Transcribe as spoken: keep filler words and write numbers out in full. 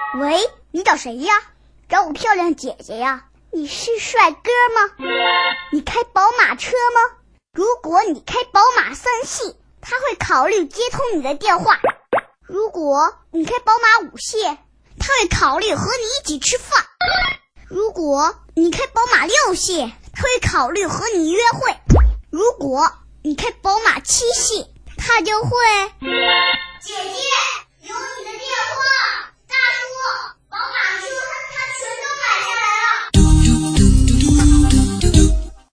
喂，你找谁呀？找我漂亮姐姐呀。你是帅哥吗？你开宝马车吗？如果你开宝马三系，他会考虑接通你的电话。如果你开宝马五系，他会考虑和你一起吃饭。如果你开宝马六系，他会考虑和你约会。如果你开宝马七系，他就会